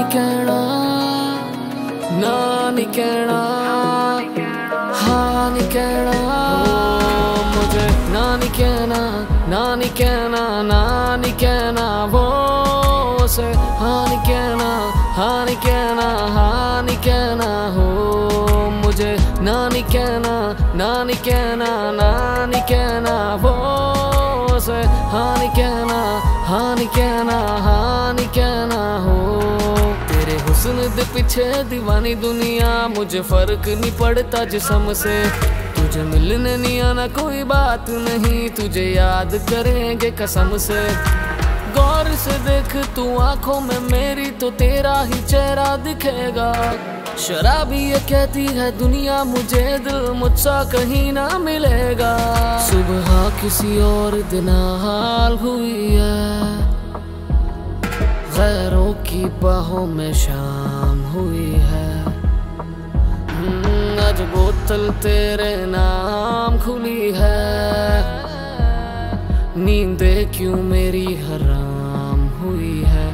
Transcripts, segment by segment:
नहीं कहना, ना नहीं कहना, हाँ नहीं कहना मुझे, ना नहीं कहना, ना नहीं कहना, ना नहीं कहना वो से, हाँ नहीं कहना, हाँ नहीं कहना, हाँ नहीं कहना हो मुझे, ना नहीं कहना, ना नहीं कहना, ना नहीं कहना वो से, हाँ नहीं कहना, हाँ नहीं कहना, हाँ नहीं कहना हो। तेरे हुस्न दे पीछे दीवानी दुनिया, मुझे फर्क नहीं पड़ता जिस्म से, तुझे मिलने नहीं आना कोई बात नहीं, तुझे याद करेंगे कसम से। गौर से देख तू आंखों में मेरी, तो तेरा ही चेहरा दिखेगा। शराबी ये कहती है दुनिया मुझे, दिल मुझसा कहीं ना मिलेगा। सुबह किसी और दिन हाल हुई है, गैरों की बाहों में शाम हुई है। आज बोतल तेरे नाम खुली है, नींदे क्यों मेरी हराम हुई है।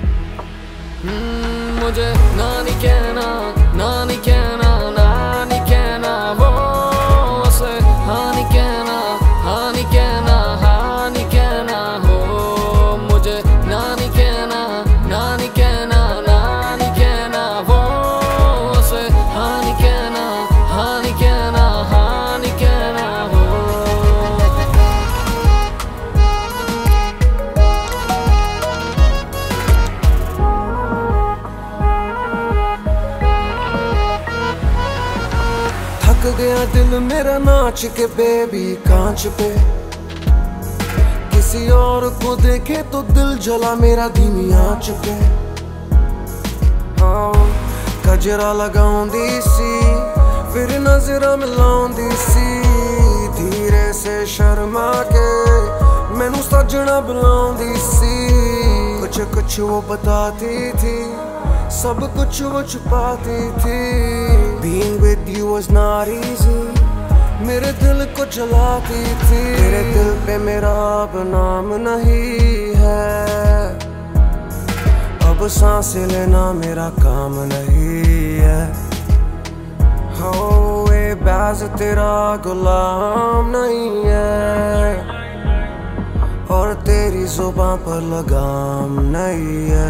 मुझे ना नहीं कहना, ना नहीं कहना, ना नहीं कहना वो से, हाँ नहीं कहना, हाँ नहीं कहना, हाँ नहीं कहना हो मुझे, ना नहीं कहना, ना नहीं कहना, ना नहीं कहना वो से, हाँ नहीं कहना, हाँ नहीं कहना, हाँ नहीं कहना हो। थक गया दिल मेरा नाच के बेबी कांच पे, किसी और को देखे तो दिल जला मेरा धीमी आंच पे। हाँ कजरा लगाऊंदी सी, फिर नजरा मिलाऊंदी सी, धीरे से शर्मा के मैनू सजना बुलाऊंदी सी। कुछ कुछ वो बताती थी, सब कुछ वो छुपाती थी। Being with you was not easy, मेरे दिल को जलाती थी। तेरे दिल पे मेरा अब नाम नहीं है, अब सांसें लेना मेरा काम नहीं है। हो ये बाज तेरा गुलाम नहीं है, और तेरी जुबान पर लगाम नहीं है।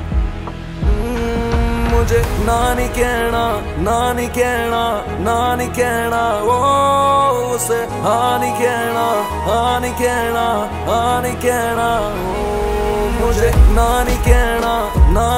मुझे ना नहीं कहना, ना नहीं कहना, ना नहीं कहना वो से, हाँ नहीं कहना, हाँ नहीं कहना, हाँ नहीं कहना। मुझे ना नहीं कहना, ना